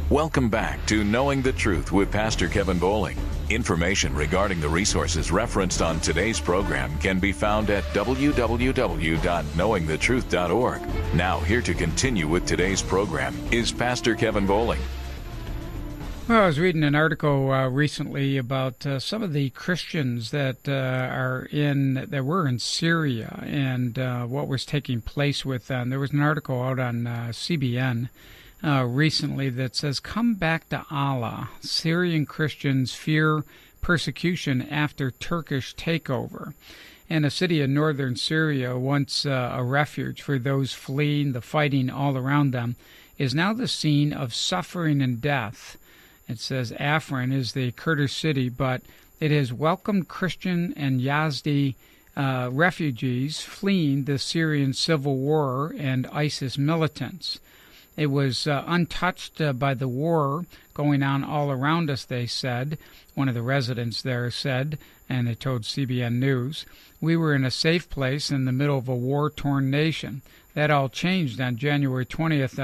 Welcome back to Knowing the Truth with Pastor Kevin Bowling. Information regarding the resources referenced on today's program can be found at www.knowingthetruth.org. Now, here to continue with today's program is Pastor Kevin Bowling. Well, I was reading an article recently about some of the Christians that were in Syria and what was taking place with them. There was an article out on CBN recently that says, "Come back to Allah. Syrian Christians fear persecution after Turkish takeover." And a city in northern Syria, once a refuge for those fleeing the fighting all around them, is now the scene of suffering and death. It says Afrin is the Kurdish city, but it has welcomed Christian and Yazidi refugees fleeing the Syrian civil war and ISIS militants. It was untouched by the war going on all around us, they said. One of the residents there said, and they told CBN News, "We were in a safe place in the middle of a war-torn nation." That all changed on January 20th,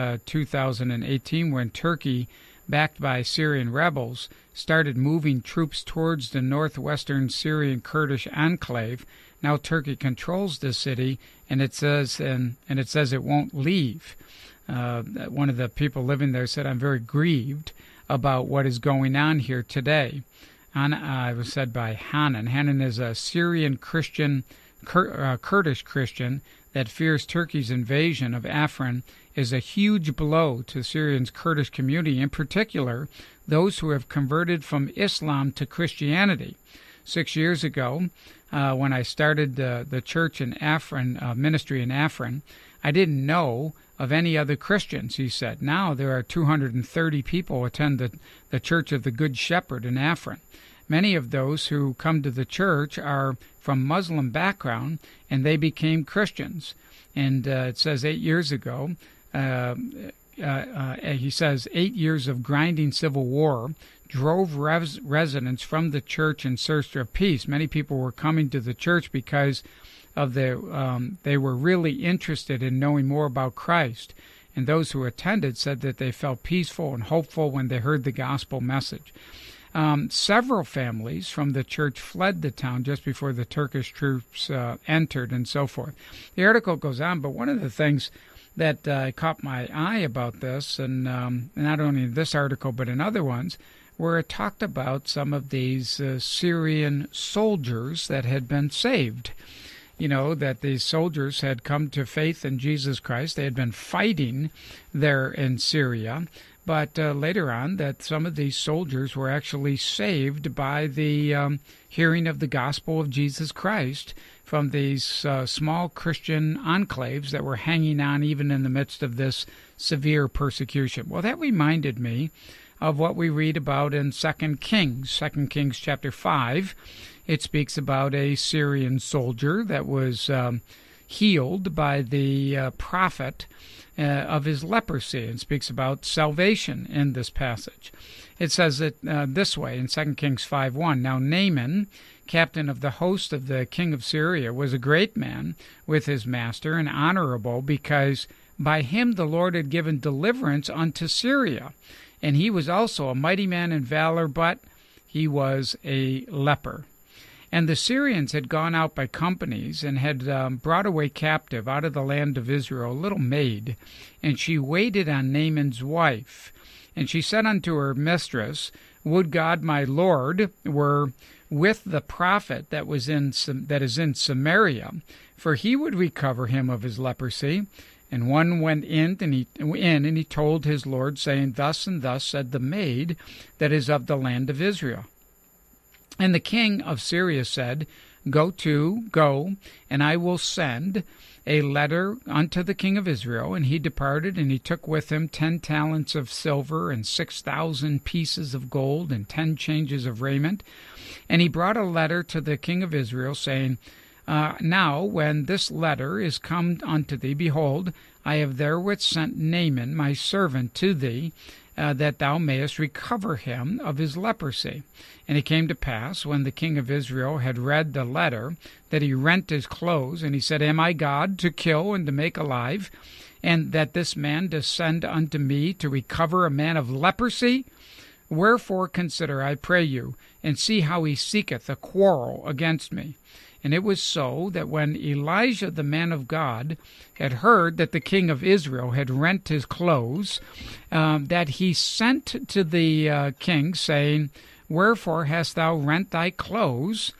2018, when Turkey, backed by Syrian rebels, started moving troops towards the northwestern Syrian Kurdish enclave. Now Turkey controls the city, and it says it won't leave. One of the people living there said, "I'm very grieved about what is going on here today." It was said by Hanan. Hanan is a Syrian Christian, Kurdish Christian that fears Turkey's invasion of Afrin is a huge blow to Syrian's Kurdish community, in particular those who have converted from Islam to Christianity. 6 years ago, when I started the church in Afrin, ministry in Afrin, I didn't know of any other Christians, he said. Now there are 230 people attend the Church of the Good Shepherd in Afrin. Many of those who come to the church are from Muslim background, and they became Christians. And it says 8 years ago, he says 8 years of grinding civil war drove residents from the church in search of peace. Many people were coming to the church because of they were really interested in knowing more about Christ. And those who attended said that they felt peaceful and hopeful when they heard the gospel message. Several families from the church fled the town just before the Turkish troops entered and so forth. The article goes on, but one of the things that caught my eye about this, and not only in this article but in other ones, where it talked about some of these Syrian soldiers that had been saved. You know, that these soldiers had come to faith in Jesus Christ. They had been fighting there in Syria. But later on, that some of these soldiers were actually saved by the hearing of the gospel of Jesus Christ from these small Christian enclaves that were hanging on even in the midst of this severe persecution. Well, that reminded me of what we read about in 2 Kings chapter 5. It speaks about a Syrian soldier that was healed by the prophet of his leprosy, and speaks about salvation in this passage. It says it this way in 2 Kings 5:1. Now Naaman, captain of the host of the king of Syria, was a great man with his master and honorable, because by him the Lord had given deliverance unto Syria. And he was also a mighty man in valor, but he was a leper. And the Syrians had gone out by companies and had brought away captive out of the land of Israel a little maid, and she waited on Naaman's wife. And she said unto her mistress, Would God my Lord were with the prophet that is in Samaria, for he would recover him of his leprosy. And one went in, and he told his Lord, saying, Thus and thus said the maid that is of the land of Israel. And the king of Syria said, Go, and I will send a letter unto the king of Israel. And he departed, and he took with him 10 talents of silver, and 6,000 pieces of gold, and 10 changes of raiment. And he brought a letter to the king of Israel, saying, Now when this letter is come unto thee, behold, I have therewith sent Naaman my servant to thee, that thou mayest recover him of his leprosy. And it came to pass, when the king of Israel had read the letter, that he rent his clothes, and he said, Am I God to kill and to make alive? and that this man descend unto me to recover a man of leprosy? Wherefore consider, I pray you, and see how he seeketh a quarrel against me. And it was so that when Elijah the man of God had heard that the king of Israel had rent his clothes, that he sent to the king, saying, Wherefore hast thou rent thy clothes?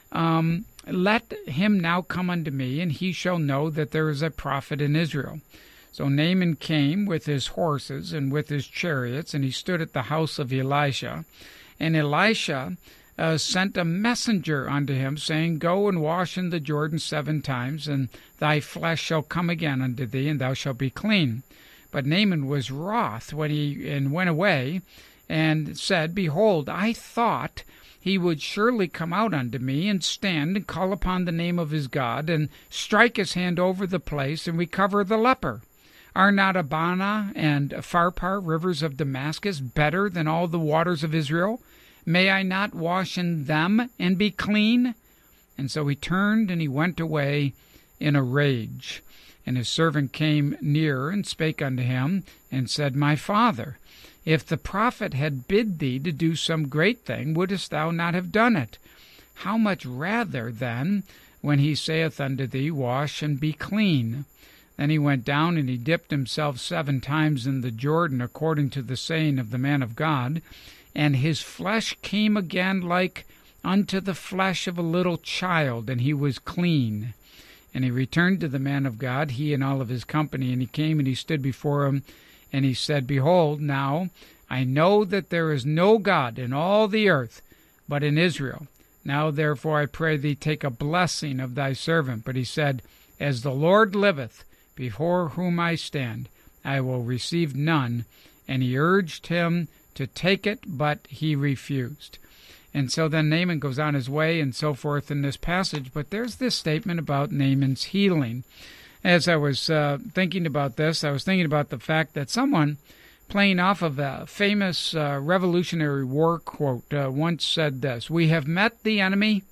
Let him now come unto me, and he shall know that there is a prophet in Israel. So Naaman came with his horses and with his chariots, and he stood at the house of Elisha. And Elisha sent a messenger unto him, saying, Go and wash in the Jordan 7 times, and thy flesh shall come again unto thee, and thou shalt be clean. But Naaman was wroth and went away, and said, Behold, I thought he would surely come out unto me, and stand, and call upon the name of his God, and strike his hand over the place, and recover the leper. Are not Abana and Pharpar, rivers of Damascus, better than all the waters of Israel? May I not wash in them and be clean? And so he turned, and he went away in a rage. And his servant came near, and spake unto him, and said, My father, if the prophet had bid thee to do some great thing, wouldest thou not have done it? How much rather, then, when he saith unto thee, Wash and be clean? Then he went down, and he dipped himself 7 times in the Jordan, according to the saying of the man of God, and his flesh came again like unto the flesh of a little child, and he was clean. And he returned to the man of God, he and all of his company, and he came and he stood before him, and he said, Behold, now I know that there is no God in all the earth but in Israel. Now therefore I pray thee, take a blessing of thy servant. But he said, As the Lord liveth, before whom I stand, I will receive none. And he urged him to take it, but he refused. And so then Naaman goes on his way and so forth in this passage. But there's this statement about Naaman's healing. As I was thinking about this, I was thinking about the fact that someone playing off of a famous Revolutionary War quote once said this, We have met the enemy,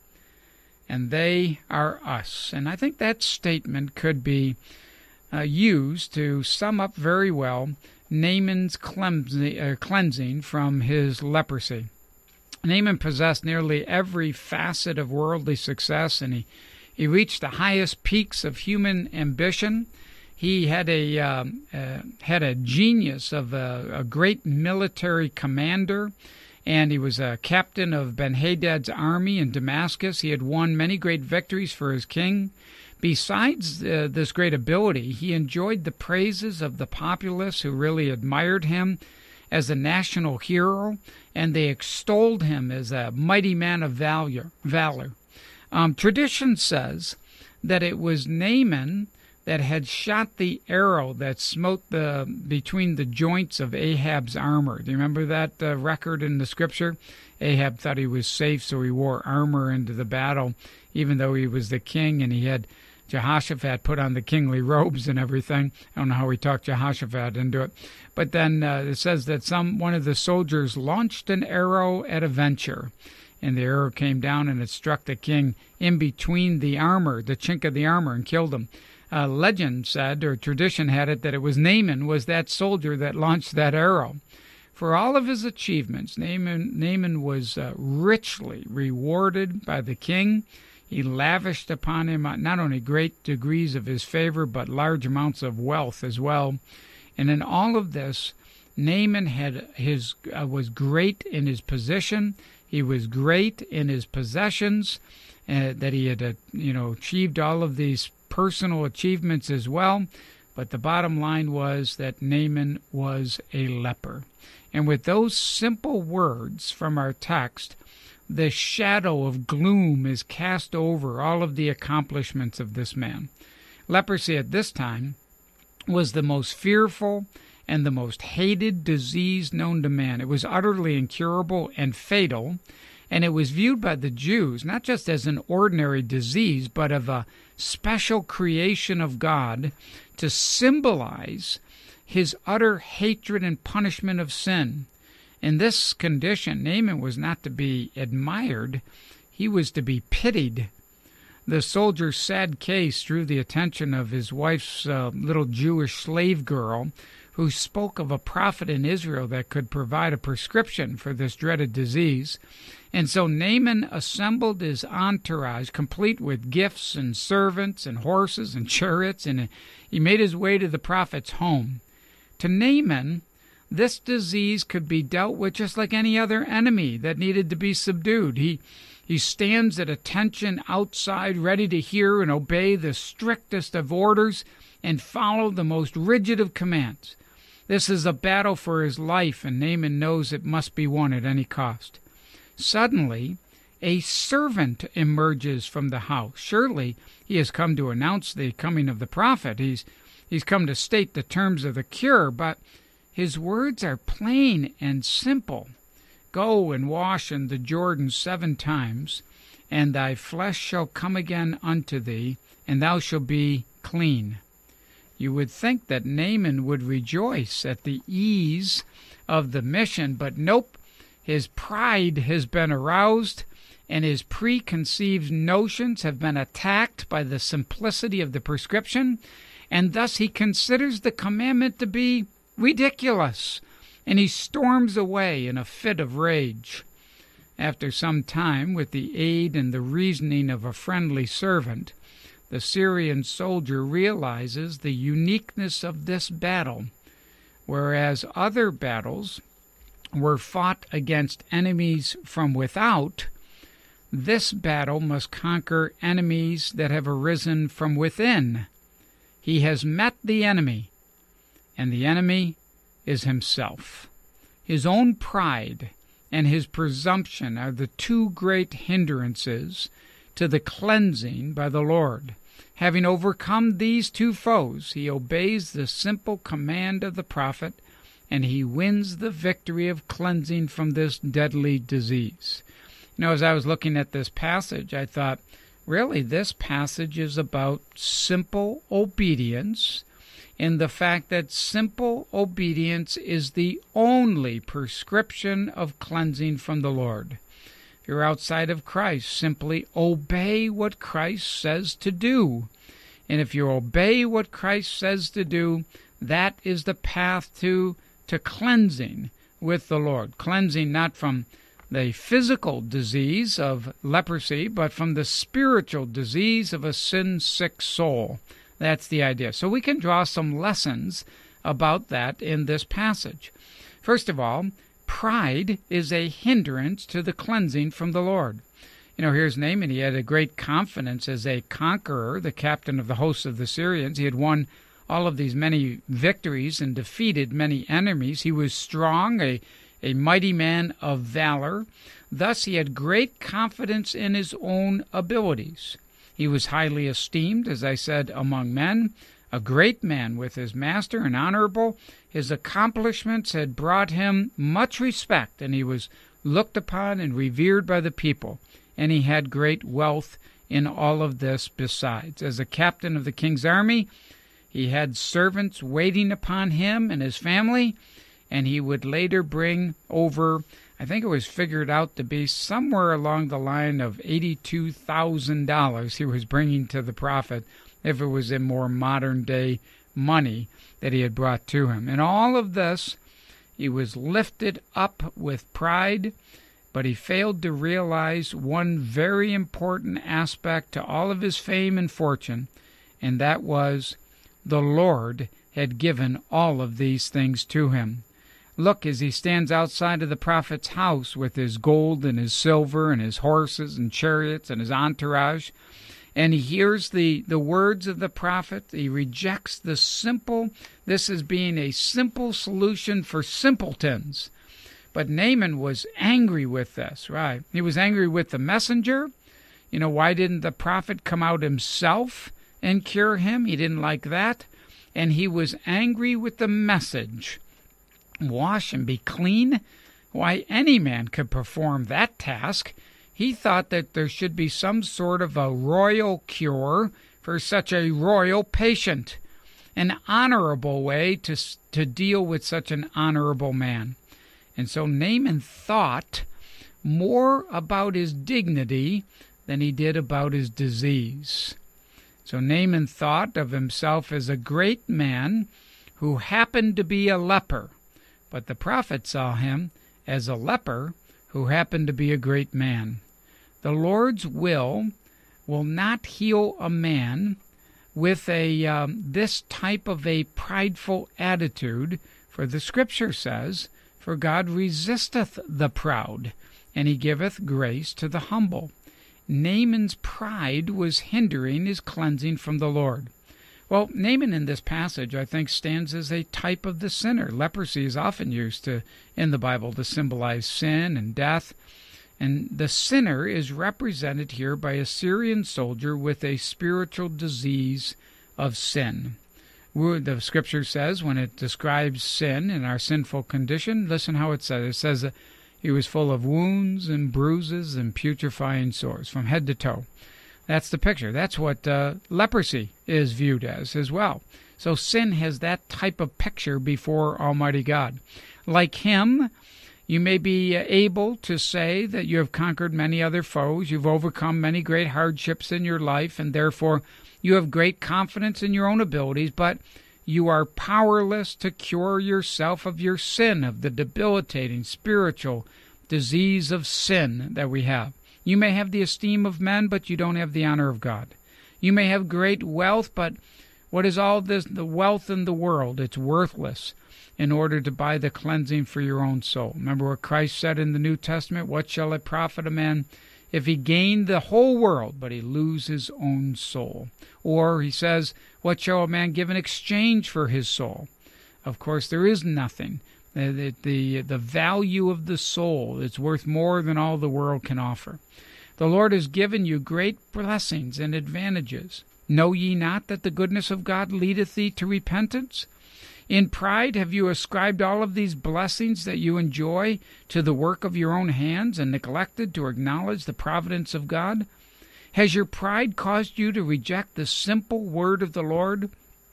and they are us. And I think that statement could be used to sum up very well Naaman's cleansing from his leprosy. Naaman possessed nearly every facet of worldly success, and he reached the highest peaks of human ambition. He had a genius of a great military commander, and he was a captain of Ben-Hadad's army in Damascus. He had won many great victories for his king. Besides this great ability, he enjoyed the praises of the populace, who really admired him as a national hero, and they extolled him as a mighty man of valor. Tradition says that it was Naaman that had shot the arrow that smote between the joints of Ahab's armor. Do you remember that record in the scripture? Ahab thought he was safe, so he wore armor into the battle, even though he was the king, and he had Jehoshaphat put on the kingly robes and everything. I don't know how he talked Jehoshaphat into it. But then it says that one of the soldiers launched an arrow at a venture, and the arrow came down and it struck the king in between the armor, the chink of the armor, and killed him. Legend said, or tradition had it, that it was Naaman was that soldier that launched that arrow. For all of his achievements, Naaman was richly rewarded by the king. He lavished upon him not only great degrees of his favor, but large amounts of wealth as well. And in all of this, Naaman was great in his position. He was great in his possessions, that he had achieved all of these personal achievements as well. But the bottom line was that Naaman was a leper. And with those simple words from our text, the shadow of gloom is cast over all of the accomplishments of this man. Leprosy at this time was the most fearful and the most hated disease known to man. It was utterly incurable and fatal, and it was viewed by the Jews not just as an ordinary disease, but of a special creation of God to symbolize his utter hatred and punishment of sin. In this condition, Naaman was not to be admired, he was to be pitied. The soldier's sad case drew the attention of his wife's little Jewish slave girl, who spoke of a prophet in Israel that could provide a prescription for this dreaded disease. And so Naaman assembled his entourage, complete with gifts and servants and horses and chariots, and he made his way to the prophet's home. To Naaman, this disease could be dealt with just like any other enemy that needed to be subdued. He stands at attention outside, ready to hear and obey the strictest of orders and follow the most rigid of commands. This is a battle for his life, and Naaman knows it must be won at any cost. Suddenly, a servant emerges from the house. Surely he has come to announce the coming of the prophet. He's come to state the terms of the cure, but his words are plain and simple. Go and wash in the Jordan 7 times, and thy flesh shall come again unto thee, and thou shalt be clean. You would think that Naaman would rejoice at the ease of the mission, but nope. His pride has been aroused, and his preconceived notions have been attacked by the simplicity of the prescription, and thus he considers the commandment to be ridiculous, and he storms away in a fit of rage. After some time, with the aid and the reasoning of a friendly servant, the Syrian soldier realizes the uniqueness of this battle. Whereas other battles were fought against enemies from without, this battle must conquer enemies that have arisen from within. He has met the enemy, and the enemy is himself. His own pride and his presumption are the two great hindrances to the cleansing by the Lord. Having overcome these two foes, he obeys the simple command of the prophet, and he wins the victory of cleansing from this deadly disease. As I was looking at this passage, I thought, really, this passage is about simple obedience, and the fact that simple obedience is the only prescription of cleansing from the Lord. If you're outside of Christ, simply obey what Christ says to do. And if you obey what Christ says to do, that is the path to cleansing with the Lord. Cleansing not from the physical disease of leprosy, but from the spiritual disease of a sin-sick soul. That's the idea. So we can draw some lessons about that in this passage. First of all, pride is a hindrance to the cleansing from the Lord. Here's Naaman. He had a great confidence as a conqueror, the captain of the hosts of the Syrians. He had won all of these many victories and defeated many enemies. He was strong, a mighty man of valor. Thus he had great confidence in his own abilities. He was highly esteemed, as I said, among men, a great man with his master and honorable. His accomplishments had brought him much respect, and he was looked upon and revered by the people. And he had great wealth in all of this besides. As a captain of the king's army, he had servants waiting upon him and his family, and he would later bring over, I think it was figured out to be somewhere along the line of $82,000 he was bringing to the prophet, if it was in more modern-day money that he had brought to him. In all of this, he was lifted up with pride, but he failed to realize one very important aspect to all of his fame and fortune, and that was the Lord had given all of these things to him. Look, as he stands outside of the prophet's house with his gold and his silver and his horses and chariots and his entourage, and he hears the words of the prophet. He rejects this as being a simple solution for simpletons. But Naaman was angry with this, right? He was angry with the messenger. Why didn't the prophet come out himself and cure him? He didn't like that. And he was angry with the message. Wash and be clean? Why, any man could perform that task. He thought that there should be some sort of a royal cure for such a royal patient, an honorable way to deal with such an honorable man. And so Naaman thought more about his dignity than he did about his disease. So Naaman thought of himself as a great man who happened to be a leper, but the prophet saw him as a leper who happened to be a great man. The Lord's will not heal a man with this type of a prideful attitude, for the Scripture says, "For God resisteth the proud, and he giveth grace to the humble." Naaman's pride was hindering his cleansing from the Lord. Well, Naaman in this passage, I think, stands as a type of the sinner. Leprosy is often used in the Bible to symbolize sin and death. And the sinner is represented here by a Syrian soldier with a spiritual disease of sin. The Scripture says, when it describes sin and our sinful condition, listen how it says. It says that he was full of wounds and bruises and putrefying sores from head to toe. That's the picture. That's what leprosy is viewed as well. So sin has that type of picture before Almighty God. Like him, you may be able to say that you have conquered many other foes, you've overcome many great hardships in your life, and therefore you have great confidence in your own abilities, but you are powerless to cure yourself of your sin, of the debilitating spiritual disease of sin that we have. You may have the esteem of men, but you don't have the honor of God. You may have great wealth, but what is all this, the wealth in the world? It's worthless in order to buy the cleansing for your own soul. Remember what Christ said in the New Testament? What shall it profit a man if he gain the whole world, but he lose his own soul? Or he says, what shall a man give in exchange for his soul? Of course, there is nothing. The value of the soul is worth more than all the world can offer. The Lord has given you great blessings and advantages. Know ye not that the goodness of God leadeth thee to repentance? In pride have you ascribed all of these blessings that you enjoy to the work of your own hands and neglected to acknowledge the providence of God? Has your pride caused you to reject the simple word of the Lord?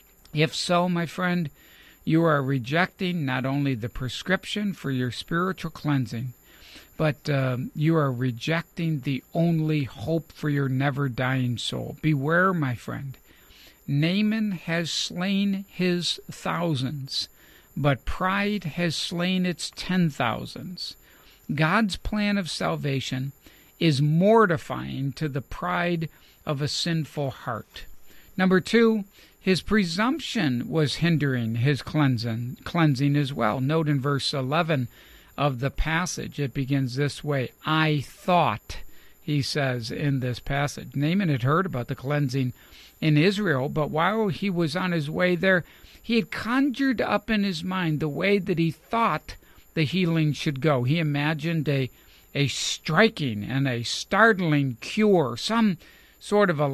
If so, my friend, you are rejecting not only the prescription for your spiritual cleansing, but you are rejecting the only hope for your never-dying soul. Beware, my friend. Naaman has slain his thousands, but pride has slain its 10,000s. God's plan of salvation is mortifying to the pride of a sinful heart. Number 2, his presumption was hindering his cleansing as well. Note in verse 11 of the passage, it begins this way. I thought, he says in this passage. Naaman had heard about the cleansing in Israel, but while he was on his way there, he had conjured up in his mind the way that he thought the healing should go. He imagined a striking and a startling cure, some sort of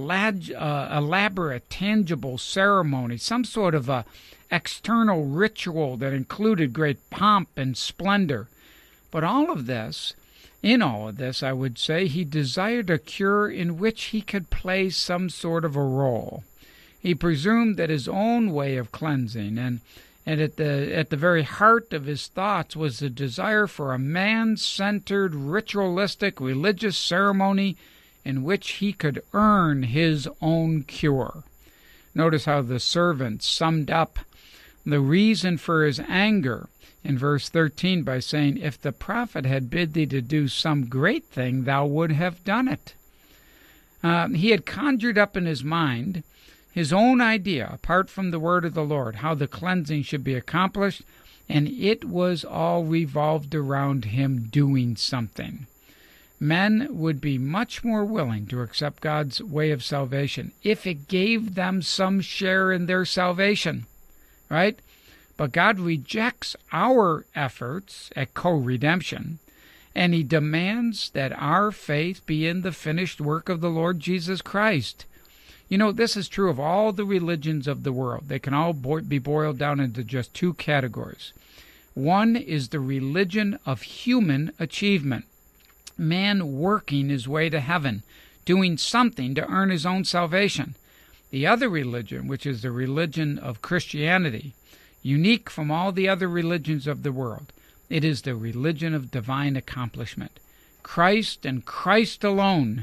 elaborate, tangible ceremony, some sort of a external ritual that included great pomp and splendor. But in all of this, I would say, he desired a cure in which he could play some sort of a role. He presumed that his own way of cleansing and at the very heart of his thoughts was the desire for a man-centered, ritualistic, religious ceremony in which he could earn his own cure. Notice how the servant summed up the reason for his anger in verse 13 by saying, if the prophet had bid thee to do some great thing, thou would have done it. He had conjured up in his mind his own idea, apart from the word of the Lord, how the cleansing should be accomplished, and it was all revolved around him doing something. Men would be much more willing to accept God's way of salvation if it gave them some share in their salvation, right? But God rejects our efforts at co-redemption, and he demands that our faith be in the finished work of the Lord Jesus Christ. You know, this is true of all the religions of the world. They can all be boiled down into just 2 categories. One is the religion of human achievement. Man working his way to heaven, doing something to earn his own salvation. The other religion, which is the religion of Christianity, unique from all the other religions of the world, it is the religion of divine accomplishment. Christ and Christ alone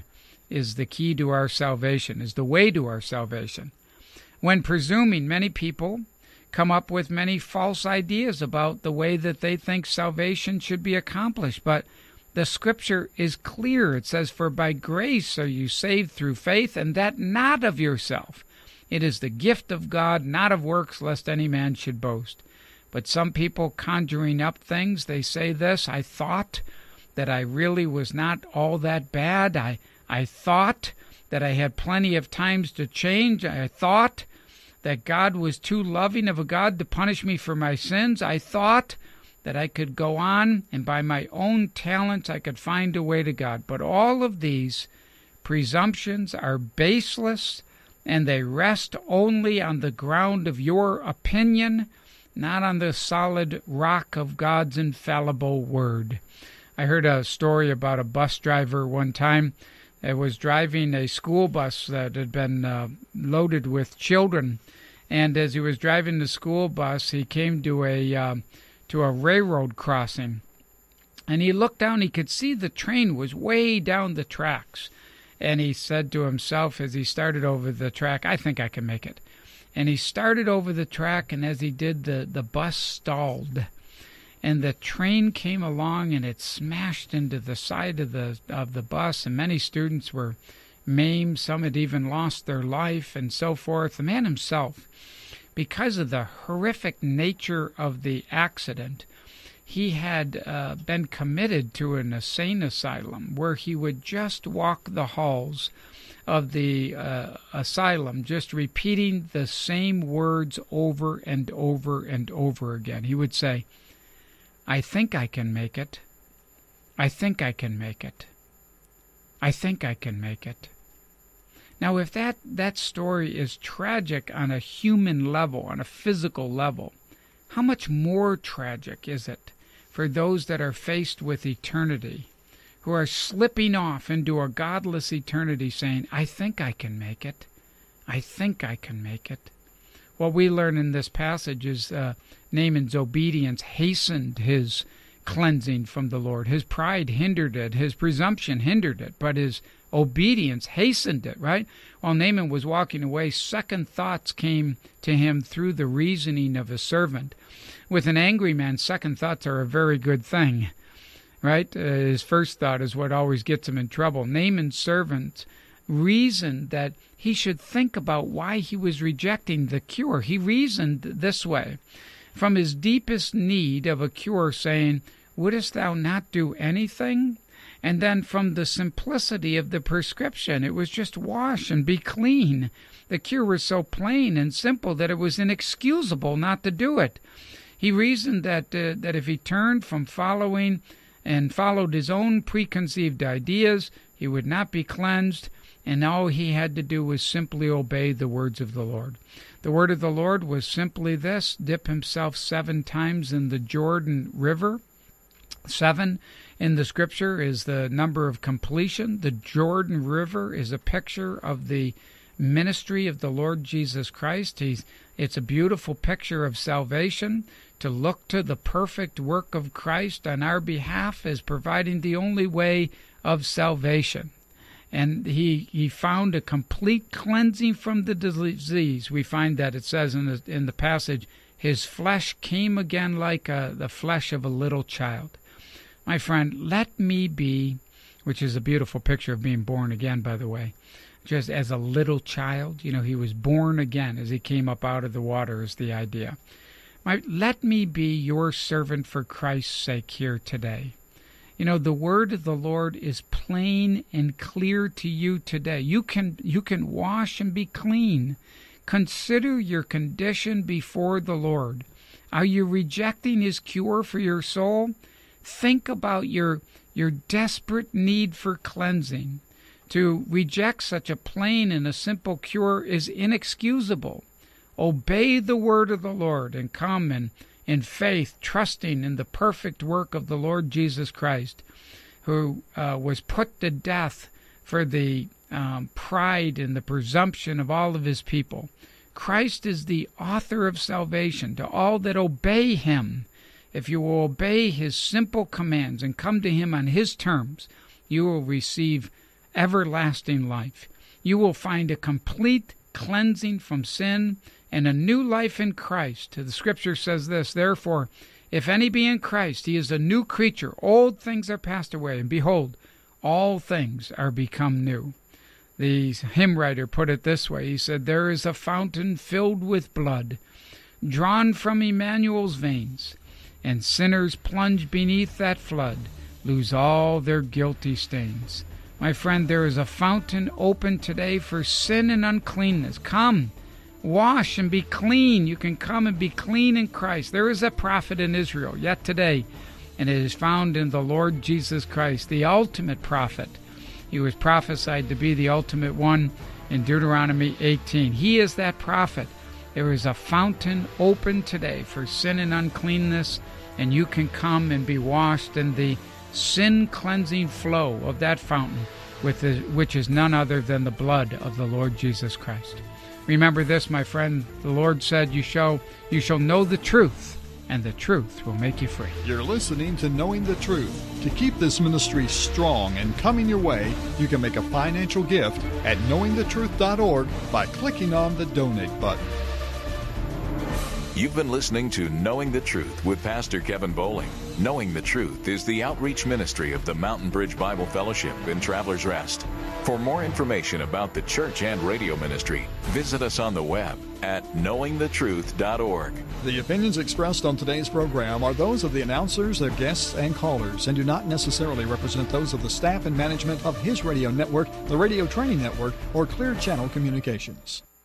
is the key to our salvation, is the way to our salvation. When presuming, many people come up with many false ideas about the way that they think salvation should be accomplished. But the Scripture is clear. It says, "For by grace are you saved through faith, and that not of yourself. It is the gift of God, not of works, lest any man should boast." But some people conjuring up things, they say this: "I thought that I really was not all that bad. I thought that I had plenty of times to change. I thought that God was too loving of a God to punish me for my sins. I thought that I could go on and by my own talents I could find a way to God." But all of these presumptions are baseless, and they rest only on the ground of your opinion, not on the solid rock of God's infallible word. I heard a story about a bus driver one time that was driving a school bus that had been loaded with children. And as he was driving the school bus, he came to a railroad crossing. And he looked down, he could see the train was way down the tracks. And he said to himself as he started over the track, "I think I can make it." And he started over the track, and as he did, the bus stalled. And the train came along, and it smashed into the side of the bus, and many students were maimed. Some had even lost their life, and so forth. The man himself, because of the horrific nature of the accident, he had been committed to an insane asylum where he would just walk the halls of the asylum, just repeating the same words over and over and over again. He would say, "I think I can make it. I think I can make it. I think I can make it." Now, if that story is tragic on a human level, on a physical level, how much more tragic is it for those that are faced with eternity, who are slipping off into a godless eternity saying, "I think I can make it. I think I can make it." What we learn in this passage is Naaman's obedience hastened his cleansing from the Lord. His pride hindered it. His presumption hindered it. But his obedience hastened it, right? While Naaman was walking away, second thoughts came to him through the reasoning of a servant. With an angry man, second thoughts are a very good thing, right? His first thought is what always gets him in trouble. Naaman's servant reasoned that he should think about why he was rejecting the cure. He reasoned this way, from his deepest need of a cure, saying, "Wouldest thou not do anything?" And then from the simplicity of the prescription, it was just wash and be clean. The cure was so plain and simple that it was inexcusable not to do it. He reasoned that if he turned from following and followed his own preconceived ideas, he would not be cleansed, and all he had to do was simply obey the words of the Lord. The word of the Lord was simply this: dip himself 7 times in the Jordan River. 7 in the Scripture is the number of completion. The Jordan River is a picture of the ministry of the Lord Jesus Christ. It's a beautiful picture of salvation. To look to the perfect work of Christ on our behalf as providing the only way of salvation. And he found a complete cleansing from the disease. We find that it says in the passage, his flesh came again like the flesh of a little child. My friend, let me be, which is a beautiful picture of being born again, by the way, just as a little child. You know, he was born again as he came up out of the water is the idea. Let me be your servant for Christ's sake here today. You know, the word of the Lord is plain and clear to you today. You can wash and be clean. Consider your condition before the Lord. Are you rejecting his cure for your soul? Think about your desperate need for cleansing. To reject such a plain and a simple cure is inexcusable. Obey the word of the Lord and come in faith, trusting in the perfect work of the Lord Jesus Christ, who was put to death for the pride and the presumption of all of his people. Christ is the author of salvation to all that obey him. If you will obey his simple commands and come to him on his terms, you will receive everlasting life. You will find a complete cleansing from sin and a new life in Christ. The Scripture says this, therefore, if any be in Christ, he is a new creature. Old things are passed away, and behold, all things are become new. The hymn writer put it this way. He said, there is a fountain filled with blood, drawn from Emmanuel's veins, and sinners plunged beneath that flood lose all their guilty stains. My friend, there is a fountain open today for sin and uncleanness. Come, wash and be clean. You can come and be clean in Christ. There is a prophet in Israel yet today, and it is found in the Lord Jesus Christ, the ultimate prophet. He was prophesied to be the ultimate one in Deuteronomy 18. He is that prophet. There is a fountain open today for sin and uncleanness, and you can come and be washed in the sin-cleansing flow of that fountain, which is none other than the blood of the Lord Jesus Christ. Remember this, my friend. The Lord said, you shall know the truth, and the truth will make you free. You're listening to Knowing the Truth. To keep this ministry strong and coming your way, you can make a financial gift at knowingthetruth.org by clicking on the Donate button. You've been listening to Knowing the Truth with Pastor Kevin Bowling. Knowing the Truth is the outreach ministry of the Mountain Bridge Bible Fellowship in Travelers Rest. For more information about the church and radio ministry, visit us on the web at knowingthetruth.org. The opinions expressed on today's program are those of the announcers, their guests, and callers, and do not necessarily represent those of the staff and management of His Radio Network, the Radio Training Network, or Clear Channel Communications.